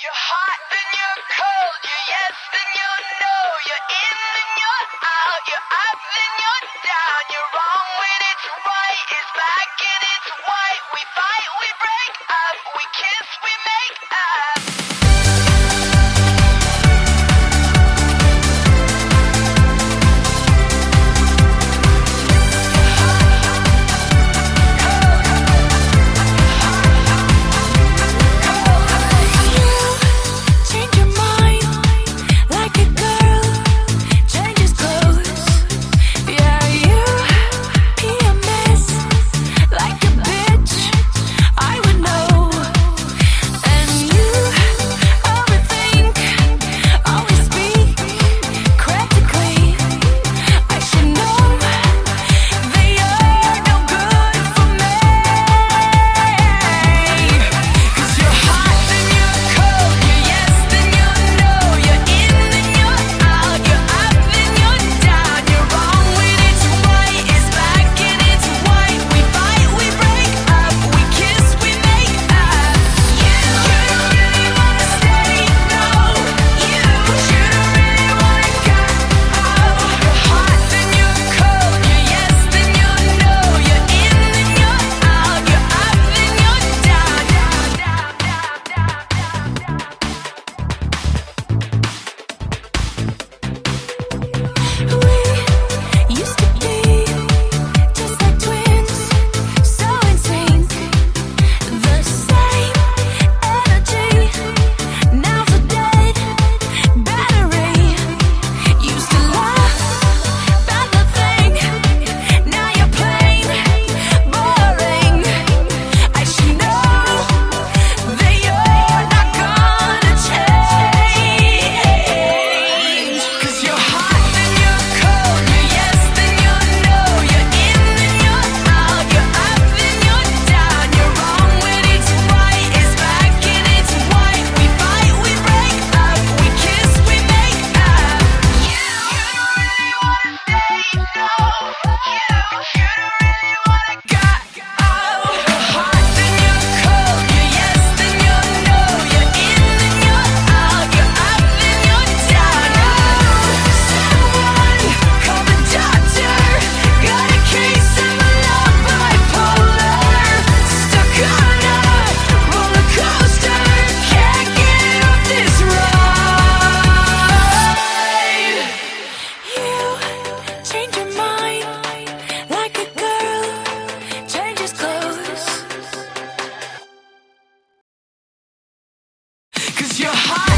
You're hot, then you're cold. You're yes, then you're no. You're in, then you're out. You're up, then you're down. You're wrong when it's right. It's black and it's white. We fight, we break up. We kiss, we make up. You're hot.